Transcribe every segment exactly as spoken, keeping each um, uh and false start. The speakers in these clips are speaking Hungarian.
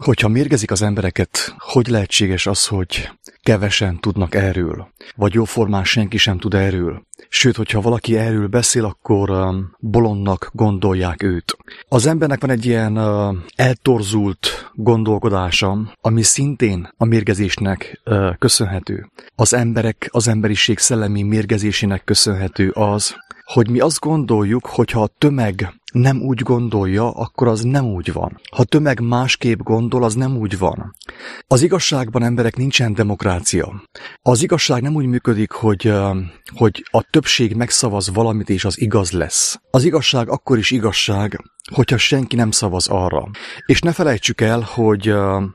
Hogyha mérgezik az embereket, hogy lehetséges az, hogy kevesen tudnak erről? Vagy jóformán senki sem tud erről? Sőt, hogyha valaki erről beszél, akkor um, bolondnak gondolják őt. Az embernek van egy ilyen uh, eltorzult gondolkodása, ami szintén a mérgezésnek uh, köszönhető. Az emberek, az emberiség szellemi mérgezésének köszönhető az, hogy mi azt gondoljuk, hogy ha a tömeg nem úgy gondolja, akkor az nem úgy van. Ha a tömeg másképp gondol, az nem úgy van. Az igazságban, emberek, nincsen demokrácia. Az igazság nem úgy működik, hogy, hogy a többség megszavaz valamit, és az igaz lesz. Az igazság akkor is igazság, hogyha senki nem szavaz arra. És ne felejtsük el, hogy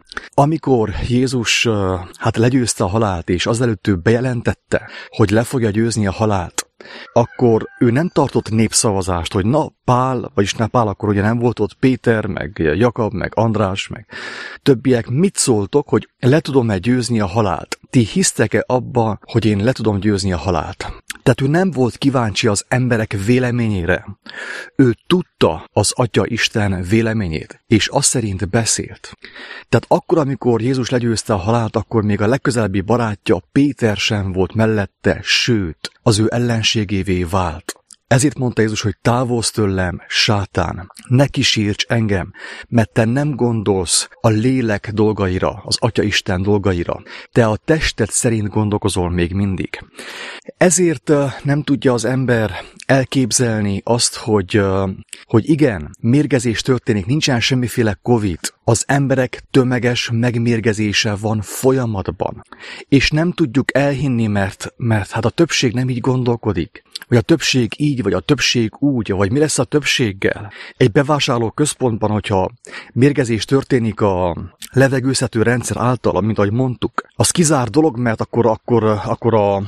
amikor Jézus hát legyőzte a halált, és azelőtt ő bejelentette, hogy le fogja győzni a halált, akkor ő nem tartott népszavazást, hogy na Pál, vagyis ne Pál, akkor ugye nem volt ott Péter, meg Jakab, meg András, meg többiek. Mit szóltok, hogy le tudom-e győzni a halált? Ti hisztek-e abba, hogy én le tudom győzni a halált? Tehát ő nem volt kíváncsi az emberek véleményére. Ő tudta az Atya Isten véleményét, és azt szerint beszélt. Tehát akkor, amikor Jézus legyőzte a halált, akkor még a legközelebbi barátja, Péter sem volt mellette, sőt, az ő ellenségévé vált. Ezért mondta Jézus, hogy távozz tőlem, sátán, ne kísérts engem, mert te nem gondolsz a lélek dolgaira, az Atya Isten dolgaira. Te a tested szerint gondolkozol még mindig. Ezért nem tudja az ember elképzelni azt, hogy, hogy igen, mérgezés történik, nincsen semmiféle Covid. Az emberek tömeges megmérgezése van folyamatban. És nem tudjuk elhinni, mert, mert hát a többség nem így gondolkodik. Vagy a többség így, vagy a többség úgy, vagy mi lesz a többséggel. Egy bevásárló központban, hogyha mérgezés történik a levegőztető rendszer által, mint ahogy mondtuk, az kizár dolog, mert akkor, akkor, akkor a,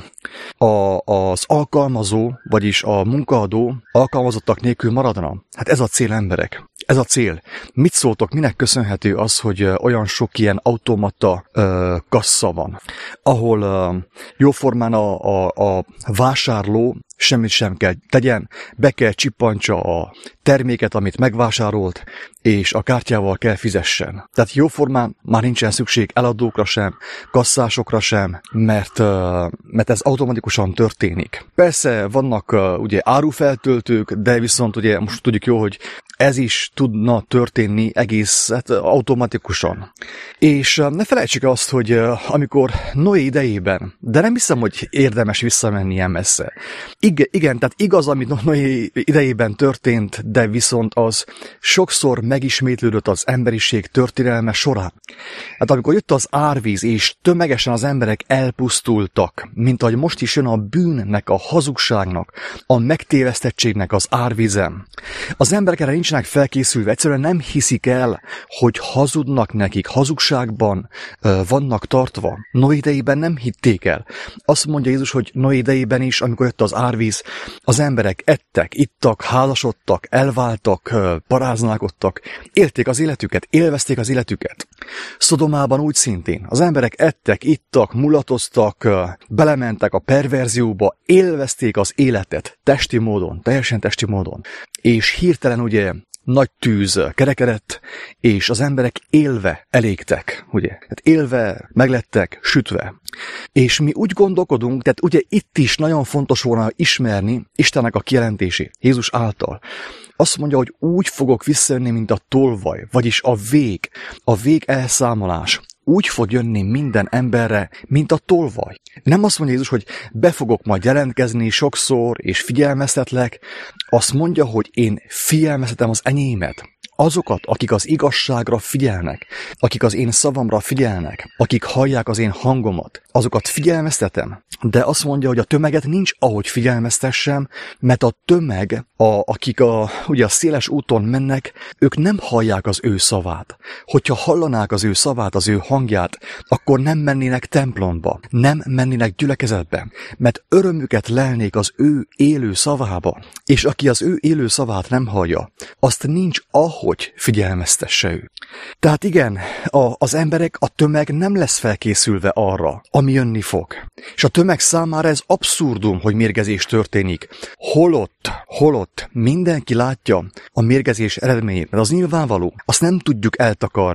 a, az alkalmazó, vagyis a munkaadó alkalmazottak nélkül maradna. Hát ez a cél, emberek. Ez a cél. Mit szóltok, minek köszönhető az, hogy olyan sok ilyen automata ö, kassa van, ahol ö, jóformán a, a, a vásárló semmit sem kell tegyen, be kell csippantsa a terméket, amit megvásárolt, és a kártyával kell fizessen. Tehát jóformán már nincsen szükség eladókra sem, kasszásokra sem, mert, mert ez automatikusan történik. Persze vannak ugye árufeltöltők, de viszont ugye most tudjuk jó, hogy ez is tudna történni egész hát, automatikusan. És ne felejtsük azt, hogy amikor Noé idejében, de nem hiszem, hogy érdemes visszamenni ilyen messze. Igen, igen, tehát igaz, amit Noé idejében történt, de viszont az sokszor megismétlődött az emberiség történelme során. Hát amikor jött az árvíz, és tömegesen az emberek elpusztultak, mint ahogy most is jön a bűnnek, a hazugságnak, a megtévesztettségnek az árvízen. Az emberek erre nincsenek felkészülve, egyszerűen nem hiszik el, hogy hazudnak nekik, hazugságban uh, vannak tartva. Noé idejében nem hitték el. Azt mondja Jézus, hogy Noé idejében is, amikor jött az árvíz, az emberek ettek, ittak, házasodtak, elváltak, paráználkodtak, élték az életüket, élvezték az életüket. Szodomában úgy szintén. Az emberek ettek, ittak, mulatoztak, belementek a perverzióba, élvezték az életet testi módon, teljesen testi módon. És hirtelen ugye nagy tűz kerekedett, és az emberek élve elégtek, ugye? Tehát élve meglettek sütve. És mi úgy gondolkodunk, tehát ugye itt is nagyon fontos volna ismerni Istennek a kijelentését, Jézus által. Azt mondja, hogy úgy fogok visszajönni, mint a tolvaj, vagyis a vég, a vég elszámolás. Úgy fog jönni minden emberre, mint a tolvaj. Nem azt mondja Jézus, hogy be fogok majd jelentkezni sokszor, és figyelmeztetlek. Azt mondja, hogy én figyelmeztetem az enyémet. Azokat, akik az igazságra figyelnek, akik az én szavamra figyelnek, akik hallják az én hangomat, azokat figyelmeztetem. De azt mondja, hogy a tömeget nincs ahogy figyelmeztessem, mert a tömeg, a, akik a, ugye a széles úton mennek, ők nem hallják az ő szavát. Hogyha hallanák az ő szavát, az ő hangját, akkor nem mennének templomba, nem mennének gyülekezetbe, mert örömüket lelnék az ő élő szavába. És aki az ő élő szavát nem hallja, azt nincs ahogy figyelmeztesse ő. Tehát igen, a, az emberek, a tömeg nem lesz felkészülve arra, ami jönni fog. És a tömeg számára ez abszurdum, hogy mérgezés történik. Holott, holott mindenki látja a mérgezés eredményét, mert az nyilvánvaló, azt nem tudjuk eltakarni.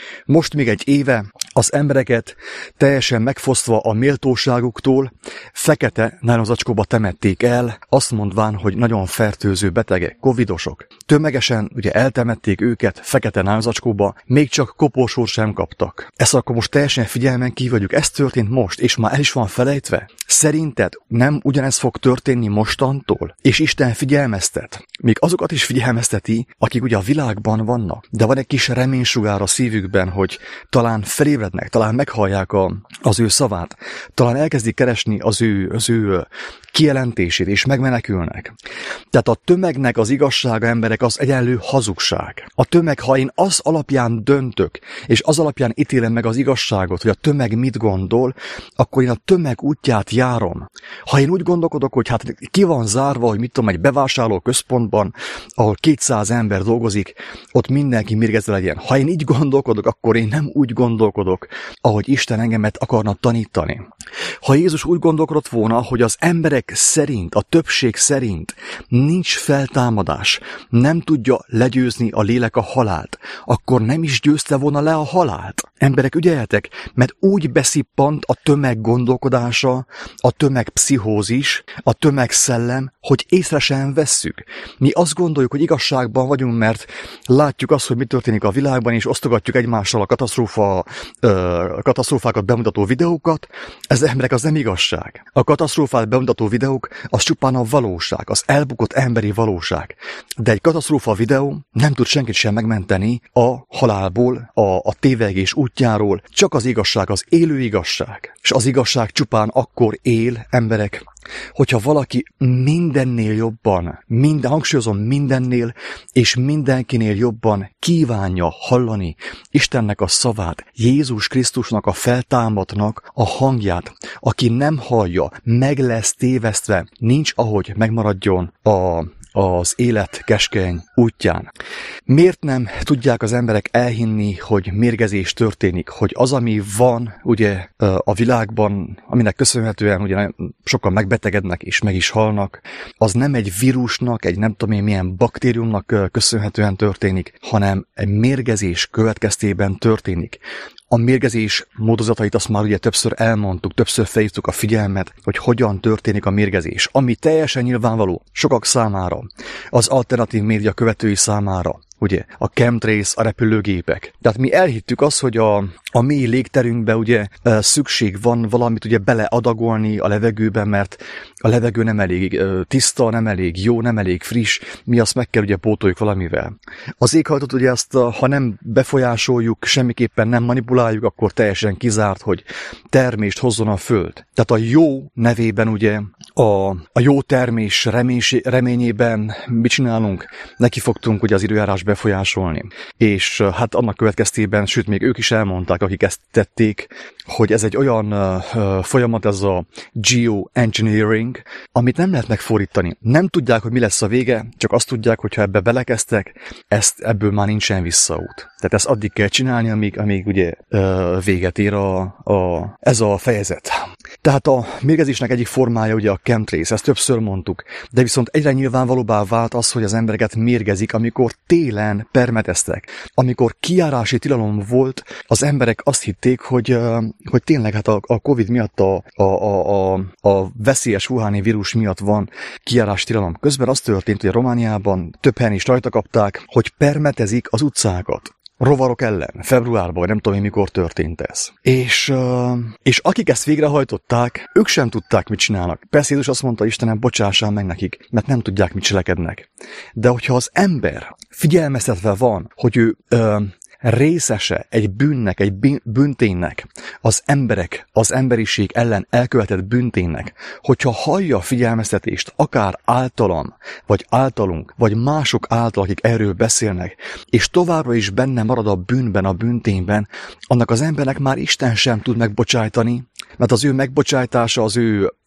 Most még egy éve az embereket teljesen megfosztva a méltóságuktól fekete nájlonzacskóba temették el, azt mondván, hogy nagyon fertőző betegek, covidosok. Tömegesen ugye eltemették őket fekete nájlonzacskóba, még csak koporsót sem kaptak. Ezt akkor most teljesen figyelmen kívül vagyunk. Ez történt most, és már el is van felejtve. Szerinted nem ugyanez fog történni mostantól? És Isten figyelmeztet. Még azokat is figyelmezteti, akik ugye a világban vannak. De van egy kis reménysugár a szívükben, hogy talán felébrednek, talán meghallják a, az ő szavát, talán elkezdik keresni az ő, az ő kijelentését, és megmenekülnek. Tehát a tömegnek az igazsága, emberek, az egyenlő hazugság. A tömeg, ha én az alapján döntök, és az alapján ítélem meg az igazságot, hogy a tömeg mit gondol, akkor én a tömeg útját járom. Ha én úgy gondolkodok, hogy hát ki van zárva, hogy mit tudom, egy bevásárló központban, ahol kétszáz ember dolgozik, ott mindenki mérgezve legyen. Ha én így gondolkodok, akkor én nem úgy gondolkodok, ahogy Isten engemet akarna tanítani. Ha Jézus úgy gondolkodott volna, hogy az emberek szerint, a többség szerint nincs feltámadás, nem tudja legyőzni a lélek a halált, akkor nem is győzte volna le a halált. Emberek, ügyeljetek, mert úgy beszippant a tömeg gondolkodása, a tömeg pszichózis, a tömeg szellem, hogy észre sem vesszük. Mi azt gondoljuk, hogy igazságban vagyunk, mert látjuk azt, hogy mi történik a világban, és osztogatjuk egymással a katasztrófa, ö, katasztrófákat bemutató videókat. Ez emberek, az nem igazság. A katasztrófát bemutató videók, az csupán a valóság, az elbukott emberi valóság. De egy katasztrófa videó nem tud senkit sem megmenteni a halálból, a, a tévegés útjáról, csak az igazság, az élő igazság. És az igazság csupán akkor él, emberek, hogyha valaki mindennél jobban, minden, hangsúlyozom mindennél, és mindenkinél jobban kívánja hallani Istennek a szavát, Jézus Krisztusnak a feltámadtnak a hangját, aki nem hallja, meg lesz tévesztve, nincs ahogy megmaradjon a az élet keskeny útján. Miért nem tudják az emberek elhinni, hogy mérgezés történik, hogy az, ami van ugye a világban, aminek köszönhetően ugye sokan megbetegednek és meg is halnak, az nem egy vírusnak, egy nem tudom én milyen baktériumnak köszönhetően történik, hanem egy mérgezés következtében történik. A mérgezés módozatait azt már ugye többször elmondtuk, többször felhívtuk a figyelmet, hogy hogyan történik a mérgezés, ami teljesen nyilvánvaló sokak számára, az alternatív média követői számára, ugye, a chemtrails, a repülőgépek. Tehát mi elhittük azt, hogy a, a mély légterünkbe ugye szükség van valamit ugye beleadagolni a levegőben, mert a levegő nem elég tiszta, nem elég jó, nem elég friss, mi azt meg kell ugye pótoljuk valamivel. Az éghajlatot ugye azt, ha nem befolyásoljuk, semmiképpen nem manipuláljuk, akkor teljesen kizárt, hogy termést hozzon a föld. Tehát a jó nevében ugye, a, a jó termés reménys, reményében mit csinálunk? Neki fogtunk ugye az időjárás befolyásolni. És hát annak következtében, sőt még ők is elmondták, akik ezt tették, hogy ez egy olyan uh, folyamat, ez a geoengineering, amit nem lehet megfordítani. Nem tudják, hogy mi lesz a vége, csak azt tudják, hogy ha ebbe belekezdtek, ezt, ebből már nincsen visszaút. Tehát ezt addig kell csinálni, amíg, amíg ugye uh, véget ér a, a, ez a fejezet. Tehát a mérgezésnek egyik formája ugye a chemtrails, ezt többször mondtuk, de viszont egyre nyilvánvalóbbá vált az, hogy az embereket mérgezik, amikor télen permeteztek. Amikor kijárási tilalom volt, az emberek azt hitték, hogy, hogy tényleg hát a, a Covid miatt, a, a, a, a veszélyes wuhani vírus miatt van kijárási tilalom. Közben az történt, hogy a Romániában több helyen is rajta kapták, hogy permetezik az utcákat. Rovarok ellen, februárban, vagy nem tudom én mikor történt ez. És, uh, és akik ezt végrehajtották, ők sem tudták, mit csinálnak. Persze Jézus azt mondta, Istenem, bocsássál meg nekik, mert nem tudják, mit cselekednek. De hogyha az ember figyelmeztetve van, hogy ő uh, részese egy bűnnek, egy bűnténynek, az emberek, az emberiség ellen elkövetett bűnténynek, hogyha hallja a figyelmeztetést, akár általam, vagy általunk, vagy mások által, akik erről beszélnek, és továbbra is benne marad a bűnben, a bűntényben, annak az embernek már Isten sem tud megbocsájtani, mert az ő megbocsájtása, az ő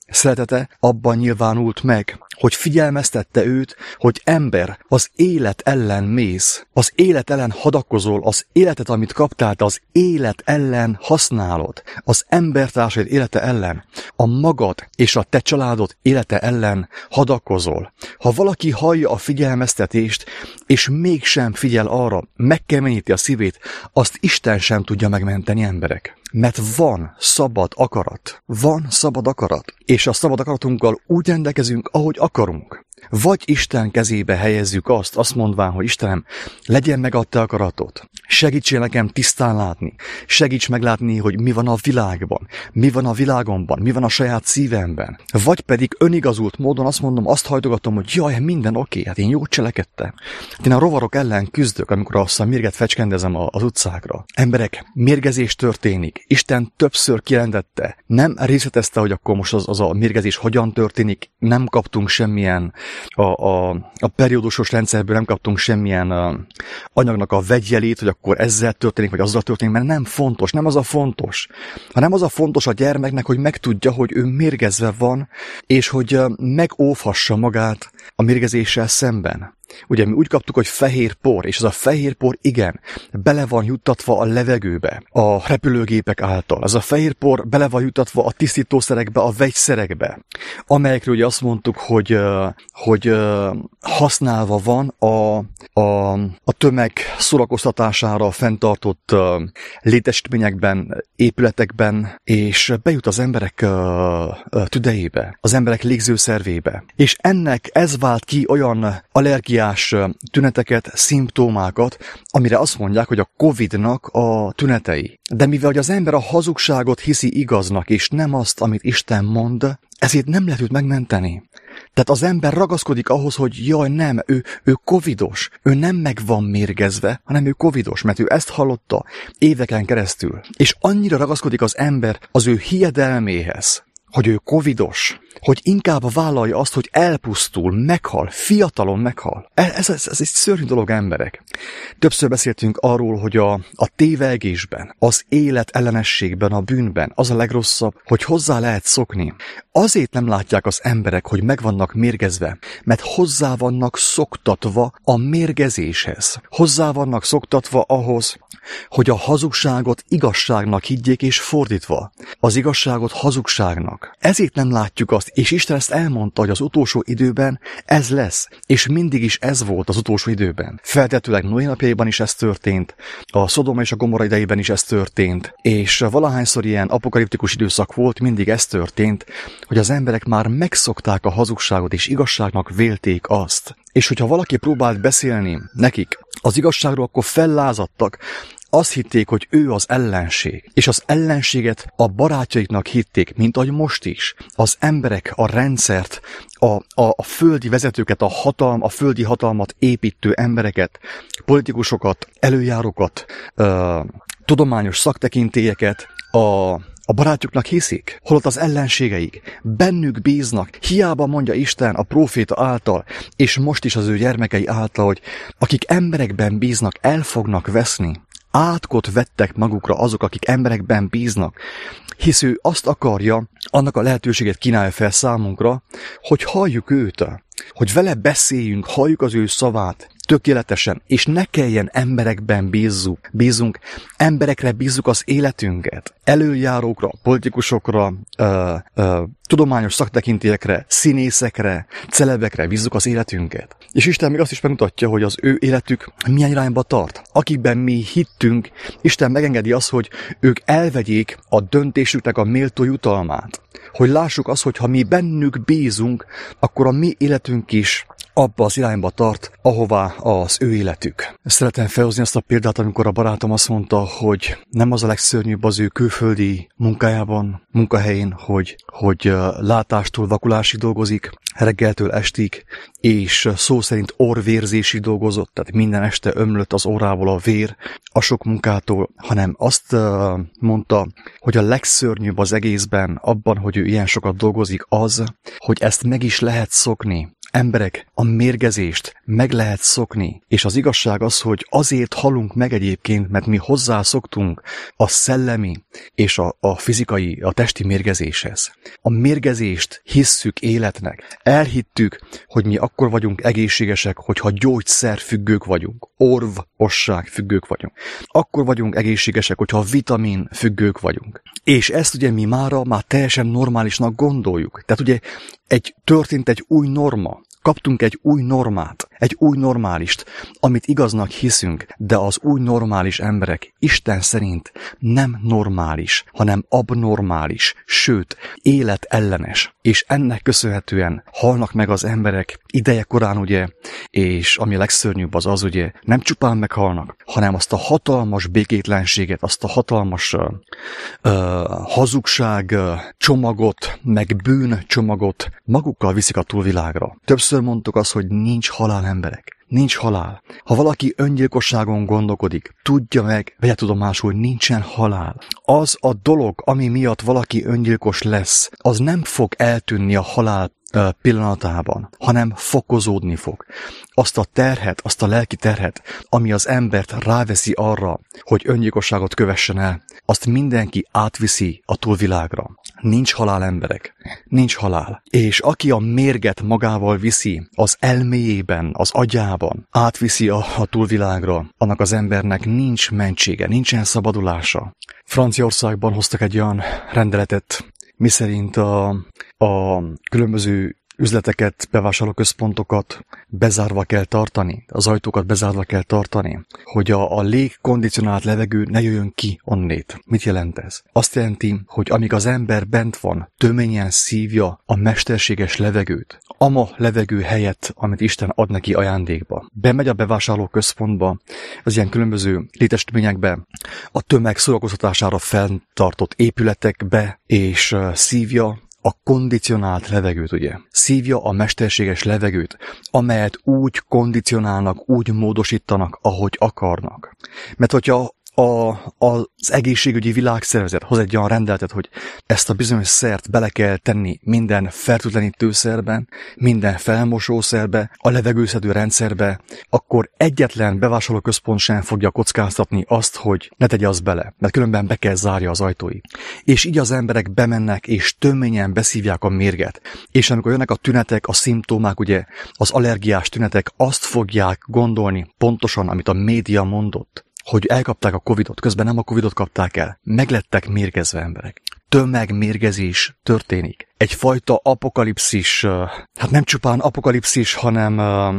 Szeretete abban nyilvánult meg, hogy figyelmeztette őt, hogy ember, az élet ellen mész, az élet ellen hadakozol, az életet, amit kaptál, az élet ellen használod, az embertársaid élete ellen, a magad és a te családod élete ellen hadakozol. Ha valaki hallja a figyelmeztetést, és mégsem figyel arra, megkeményíti a szívét, azt Isten sem tudja megmenteni, emberek. Mert van szabad akarat. Van szabad akarat. És a szabad akaratunkkal úgy rendelkezünk, ahogy akarunk. Vagy Isten kezébe helyezzük azt, azt mondván, hogy Istenem, legyen meg a te akaratod. Segítsél nekem tisztán látni. Segíts meglátni, hogy mi van a világban, mi van a világomban, mi van a saját szívemben. Vagy pedig önigazult módon azt mondom, azt hajtogatom, hogy jaj, minden oké, hát én jót cselekedtem. Én a rovarok ellen küzdök, amikor azt a mérget fecskendezem az utcákra. Emberek, mérgezés történik. Isten többször kijelentette. Nem részletezte, hogy akkor most az, az a mérgezés hogyan történik. Nem kaptunk semmilyen A, a, a periódusos rendszerből nem kaptunk semmilyen a, anyagnak a vegyjelét, hogy akkor ezzel történik, vagy azzal történik, mert nem fontos, nem az a fontos. Hanem az a fontos a gyermeknek, hogy megtudja, hogy ő mérgezve van, és hogy megóvhassa magát a mérgezéssel szemben. Ugye mi úgy kaptuk, hogy fehér por, és az a fehér por igen, bele van juttatva a levegőbe, a repülőgépek által. Az a fehér por bele van juttatva a tisztítószerekbe, a vegyszerekbe, amelyekről ugye azt mondtuk, hogy, hogy használva van a, a, a tömeg szórakoztatására fenntartott létesítményekben, épületekben, és bejut az emberek tüdejébe, az emberek légzőszervébe. És ennek ez vált ki olyan allergiás tüneteket, szimptomákat, amire azt mondják, hogy a Covidnak a tünetei. De mivel hogy az ember a hazugságot hiszi igaznak, és nem azt, amit Isten mond, ezért nem lehet őt megmenteni. Tehát az ember ragaszkodik ahhoz, hogy jaj, nem, ő, ő covidos, ő nem meg van mérgezve, hanem ő covidos, mert ő ezt hallotta éveken keresztül. És annyira ragaszkodik az ember az ő hiedelméhez, hogy ő covidos, hogy inkább vállalja azt, hogy elpusztul, meghal, fiatalon meghal. Ez, ez, ez egy szörnyű dolog, emberek. Többször beszéltünk arról, hogy a, a tévegésben, az élet ellenességben, a bűnben az a legrosszabb, hogy hozzá lehet szokni. Azért nem látják az emberek, hogy meg vannak mérgezve, mert hozzá vannak szoktatva a mérgezéshez. Hozzá vannak szoktatva ahhoz, hogy a hazugságot igazságnak higgyék, és fordítva. Az igazságot hazugságnak. Ezért nem látjuk azt, és Isten ezt elmondta, hogy az utolsó időben ez lesz, és mindig is ez volt az utolsó időben. Feltetőleg Noé napjaiban is ez történt, a Szodoma és a Gomorra idejében is ez történt, és valahányszor ilyen apokaliptikus időszak volt, mindig ez történt, hogy az emberek már megszokták a hazugságot, és igazságnak vélték azt. És hogyha valaki próbált beszélni nekik az igazságról, akkor fellázadtak, azt hitték, hogy ő az ellenség, és az ellenséget a barátjaiknak hitték, mint ahogy most is. Az emberek, a rendszert, a, a, a földi vezetőket, a hatalm, a földi hatalmat építő embereket, politikusokat, előjárókat, ö, tudományos szaktekintélyeket, a A barátjuknak hiszik, holott az ellenségeik bennük bíznak, hiába mondja Isten a próféta által, és most is az ő gyermekei által, hogy akik emberekben bíznak, el fognak veszni. Átkot vettek magukra azok, akik emberekben bíznak, hisz ő azt akarja, annak a lehetőséget kínálja fel számunkra, hogy halljuk őt, hogy vele beszéljünk, halljuk az ő szavát, tökéletesen, és ne kelljen emberekben bízzuk, bízunk, emberekre bízzuk az életünket, előjárókra, politikusokra, ö, ö, tudományos szaktekintélyekre, színészekre, celebekre bízzuk az életünket. És Isten még azt is megmutatja, hogy az ő életük milyen irányba tart. Akikben mi hittünk, Isten megengedi azt, hogy ők elvegyék a döntésüknek a méltó jutalmát. Hogy lássuk azt, hogy ha mi bennük bízunk, akkor a mi életünk is abba az irányba tart, ahová az ő életük. Szeretem felhozni azt a példát, amikor a barátom azt mondta, hogy nem az a legszörnyűbb az ő külföldi munkájában, munkahelyén, hogy, hogy látástól vakulásig dolgozik, reggeltől estig, és szó szerint orvérzésig dolgozott, tehát minden este ömlött az órából a vér a sok munkától, hanem azt mondta, hogy a legszörnyűbb az egészben abban, hogy ő ilyen sokat dolgozik az, hogy ezt meg is lehet szokni. Emberek, a mérgezést meg lehet szokni, és az igazság az, hogy azért halunk meg egyébként, mert mi hozzászoktunk a szellemi és a, a fizikai, a testi mérgezéshez. A mérgezést hisszük életnek. Elhittük, hogy mi akkor vagyunk egészségesek, hogyha gyógyszerfüggők vagyunk, orvosság függők vagyunk. Akkor vagyunk egészségesek, hogyha vitamin függők vagyunk. És ezt ugye mi mára már teljesen normálisnak gondoljuk. Tehát ugye egy, történt egy új norma. Kaptunk egy új normát, egy új normálist, amit igaznak hiszünk, de az új normális emberek Isten szerint nem normális, hanem abnormális, sőt, életellenes. És ennek köszönhetően halnak meg az emberek idejekorán, ugye, és ami legszörnyűbb az az, ugye, nem csupán meghalnak, hanem azt a hatalmas békétlenséget, azt a hatalmas uh, uh, hazugság uh, csomagot, meg bűn csomagot magukkal viszik a túlvilágra. Többször mondtuk azt, hogy nincs halál, emberek. Nincs halál. Ha valaki öngyilkosságon gondolkodik, tudja meg, vegye tudomásul, hogy nincsen halál. Az a dolog, ami miatt valaki öngyilkos lesz, az nem fog eltűnni a halál pillanatában, hanem fokozódni fog. Azt a terhet, azt a lelki terhet, ami az embert ráveszi arra, hogy öngyilkosságot kövessen el, azt mindenki átviszi a túlvilágra. Nincs halál, emberek. Nincs halál. És aki a mérget magával viszi, az elméjében, az agyában, átviszi a, a túlvilágra, annak az embernek nincs mentsége, nincsen szabadulása. Franciaországban hoztak egy olyan rendeletet, miszerint a, a különböző üzleteket, bevásárlóközpontokat bezárva kell tartani, az ajtókat bezárva kell tartani, hogy a, a légkondicionált levegő ne jöjjön ki onnét. Mit jelent ez? Azt jelenti, hogy amíg az ember bent van, töményen szívja a mesterséges levegőt, ama levegő helyett, amit Isten ad neki ajándékba. Bemegy a bevásárlóközpontba, az ilyen különböző létesítményekbe, a tömeg szórakoztatására fenntartott épületekbe, és uh, szívja a kondicionált levegőt, ugye. Szívja a mesterséges levegőt, amelyet úgy kondicionálnak, úgy módosítanak, ahogy akarnak. Mert hogyha A, az egészségügyi világszervezet hoz egy olyan rendeletet, hogy ezt a bizonyos szert bele kell tenni minden fertőtlenítőszerben, minden felmosószerbe, a levegőszedő rendszerbe, akkor egyetlen bevásárlóközpont sem fogja kockáztatni azt, hogy ne tegye azt bele, mert különben be kell zárja az ajtói. És így az emberek bemennek, és töményen beszívják a mérget. És amikor jönnek a tünetek, a szimptomák, ugye, az allergiás tünetek, azt fogják gondolni pontosan, amit a média mondott, hogy elkapták a Covidot, közben nem a Covidot kapták el. Meglettek mérgezve emberek. Tömegmérgezés történik. Egyfajta apokalipszis, hát nem csupán apokalipszis, hanem,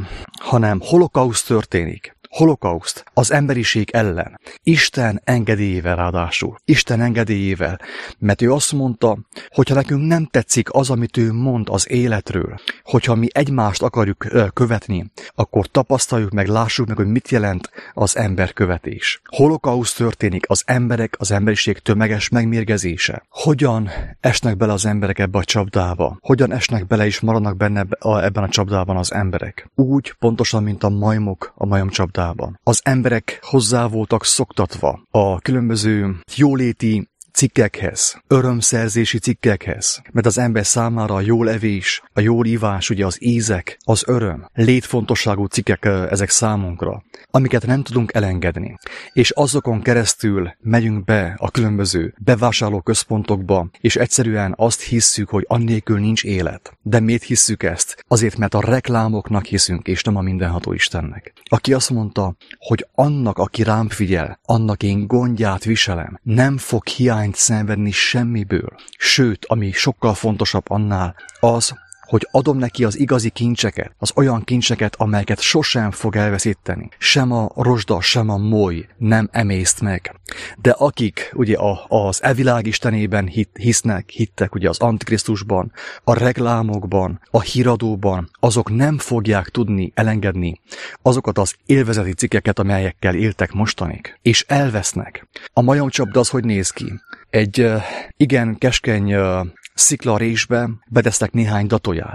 hanem holokauszt történik. Holokauszt az emberiség ellen. Isten engedélyével ráadásul. Isten engedélyével. Mert ő azt mondta, hogyha nekünk nem tetszik az, amit ő mond az életről, hogyha mi egymást akarjuk követni, akkor tapasztaljuk meg, lássuk meg, hogy mit jelent az emberkövetés. Holokauszt történik, az emberek, az emberiség tömeges megmérgezése. Hogyan esnek bele az emberek ebbe a csapdába? Hogyan esnek bele és maradnak benne ebben a csapdában az emberek? Úgy pontosan, mint a majmok a majomcsapdában. Az emberek hozzá voltak szoktatva a különböző jóléti cikkekhez, örömszerzési cikkekhez, mert az ember számára a jól evés, a jól ivás, ugye az ízek, az öröm, létfontosságú cikkek ezek számunkra, amiket nem tudunk elengedni. És azokon keresztül megyünk be a különböző bevásárlóközpontokba, és egyszerűen azt hisszük, hogy annélkül nincs élet. De miért hisszük ezt? Azért, mert a reklámoknak hiszünk, és nem a mindenható Istennek. Aki azt mondta, hogy annak, aki rám figyel, annak én gondját viselem, nem fog hiány szenvedni semmiből. Sőt, ami sokkal fontosabb annál, az, hogy adom neki az igazi kincseket, az olyan kincseket, amelyeket sosem fog elveszíteni. Sem a rozsda, sem a moly nem emészt meg. De akik ugye a, az evilág istenében hit, hisznek, hittek ugye az Antikrisztusban, a reklámokban, a híradóban, azok nem fogják tudni elengedni azokat az élvezeti cikkeket, amelyekkel éltek mostanig. És elvesznek. A majomcsapda az hogy néz ki? Egy uh, igen keskeny uh, sziklarésbe betesztek néhány datóját.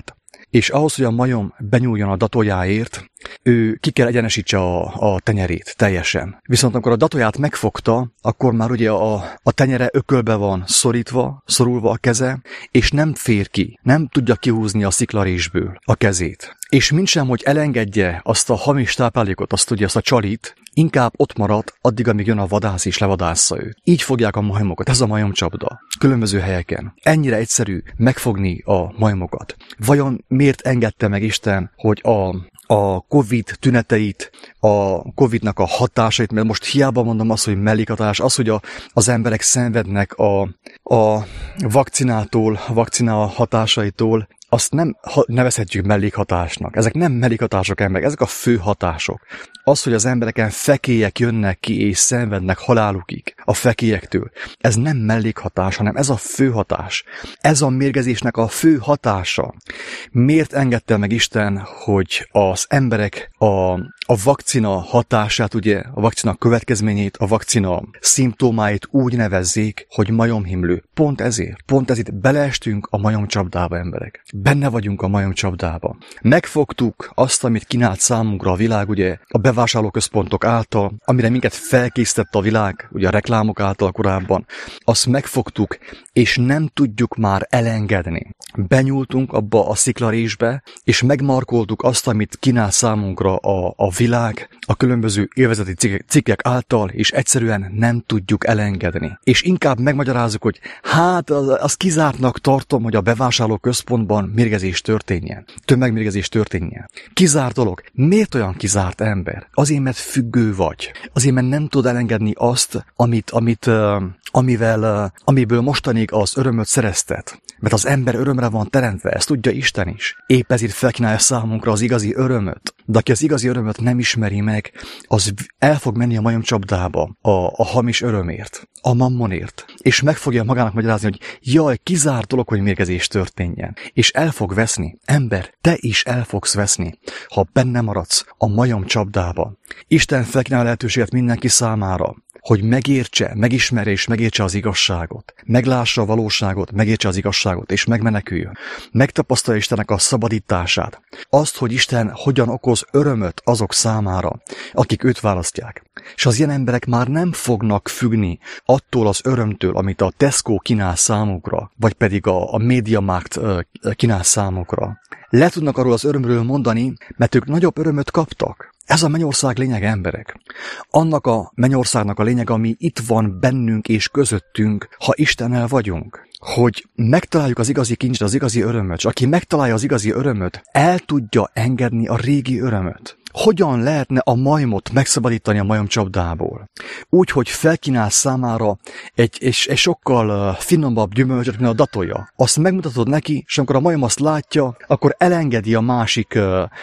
és ahhoz, hogy a majom benyúljon a datójáért, ő ki kell egyenesítse a, a tenyerét teljesen. Viszont amikor a datóját megfogta, akkor már ugye a, a tenyere ökölbe van szorítva, szorulva a keze, és nem fér ki, nem tudja kihúzni a sziklarésből a kezét. És mintsem, hogy elengedje azt a hamis táplálékot, azt ugye azt a csalit, inkább ott marad, addig, amíg jön a vadász és levadásza őt. Így fogják a majmokat, ez a majomcsapda. Különböző helyeken. Ennyire egyszerű megfogni a majmokat. Vajon miért engedte meg Isten, hogy a a Covid tüneteit, a Covidnak a hatásait, mert most hiába mondom azt, hogy mellékhatás, az, hogy a, az emberek szenvednek a, a vakcinától, a vakcina hatásaitól, azt nem nevezhetjük mellékhatásnak. Ezek nem mellékhatások emberek, ezek a fő hatások. Az, hogy az embereken fekélyek jönnek ki és szenvednek halálukig a fekélyektől, ez nem mellékhatás, hanem ez a fő hatás. Ez a mérgezésnek a fő hatása. Miért engedte meg Isten, hogy az emberek a, a vakcina hatását, ugye, a vakcina következményét, a vakcina szimptomáit úgy nevezzék, hogy majomhimlő. Pont ezért, pont ezért beleestünk a majomcsapdába, emberek. Benne vagyunk a majomcsapdába. Megfogtuk azt, amit kínált számunkra a világ, ugye, a bevásárlóközpontok által, amire minket felkészített a világ, ugye a reklámok által korábban. Azt megfogtuk, és nem tudjuk már elengedni. Benyúltunk abba a sziklarésbe, és megmarkoltuk azt, amit kínál számunkra a, a világ, a különböző élvezeti cikkek, cikkek által, és egyszerűen nem tudjuk elengedni. És inkább megmagyarázzuk, hogy hát az, az kizártnak tartom, hogy a bevásárlóközpontban mérgezés történjen, tömegmérgezés történjen. Kizárt dolog. Miért olyan kizárt ember? Azért, mert függő vagy. Azért, mert nem tud elengedni azt, amit, amit, uh, amivel, uh, amiből mostanig az örömöt szereztet. Mert az ember örömre van teremtve, ezt tudja Isten is. Épp ezért felkínálja számunkra az igazi örömöt. De aki az igazi örömöt nem ismeri meg, az el fog menni a majomcsapdába a, a hamis örömért, a mammonért. És meg fogja magának magyarázni, hogy jaj, kizárt dolog, hogy mérgezés történjen. És el fog veszni. Ember, te is el fogsz veszni, ha benne maradsz a majomcsapdába. Isten felkínál lehetőséget mindenki számára, hogy megértse, megismerje és megértse az igazságot. Meglássa a valóságot, megértse az igazságot, és megmeneküljön. Megtapasztalja Istennek a szabadítását. Azt, hogy Isten hogyan okoz örömöt azok számára, akik őt választják. És az ilyen emberek már nem fognak függni attól az örömtől, amit a Tesco kínál számukra, vagy pedig a, a MediaMarkt kínál számukra. Le tudnak arról az örömről mondani, mert ők nagyobb örömöt kaptak. Ez a mennyország lényeg, emberek. Annak a mennyországnak a lényeg, ami itt van bennünk és közöttünk, ha Istennel vagyunk. Hogy megtaláljuk az igazi kincset, az igazi örömöt, és aki megtalálja az igazi örömöt, el tudja engedni a régi örömöt. Hogyan lehetne a majmot megszabadítani a majomcsapdából? Úgy, hogy felkínál számára egy, egy, egy sokkal finomabb gyümölcsöt, mint a datója. Azt megmutatod neki, és amikor a majom azt látja, akkor elengedi a másik,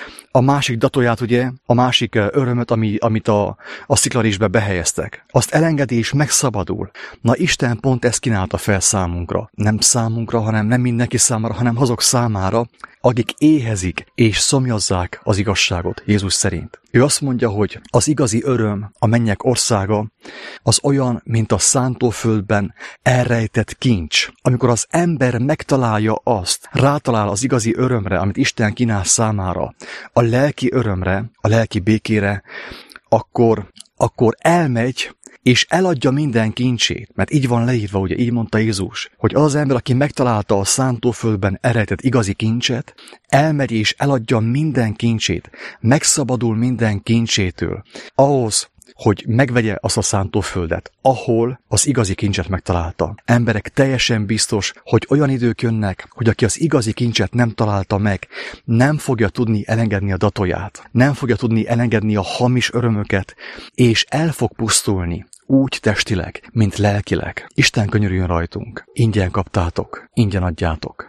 a másik datóját, ugye, a másik örömöt, ami, amit a, a sziklarésbe behelyeztek. Azt elengedi és megszabadul. Na, Isten pont ezt kínálta fel számunkra. Nem számunkra, hanem nem mindenki számára, hanem azok számára, akik éhezik és szomjazzák az igazságot Jézus szerint. Ő azt mondja, hogy az igazi öröm, a mennyek országa, az olyan, mint a szántóföldben elrejtett kincs. Amikor az ember megtalálja azt, rátalál az igazi örömre, amit Isten kínál számára, a lelki örömre, a lelki békére, akkor, akkor elmegy, és eladja minden kincsét, mert így van leírva, ugye, így mondta Jézus, hogy az az ember, aki megtalálta a szántóföldben elrejtett igazi kincset, elmegy és eladja minden kincsét, megszabadul minden kincsétől, ahhoz, hogy megvegye azt a szántóföldet, ahol az igazi kincset megtalálta. Emberek, teljesen biztos, hogy olyan idők jönnek, hogy aki az igazi kincset nem találta meg, nem fogja tudni elengedni a datóját, nem fogja tudni elengedni a hamis örömöket, és el fog pusztulni, úgy testileg, mint lelkileg. Isten könyörüljön rajtunk. Ingyen kaptátok, ingyen adjátok.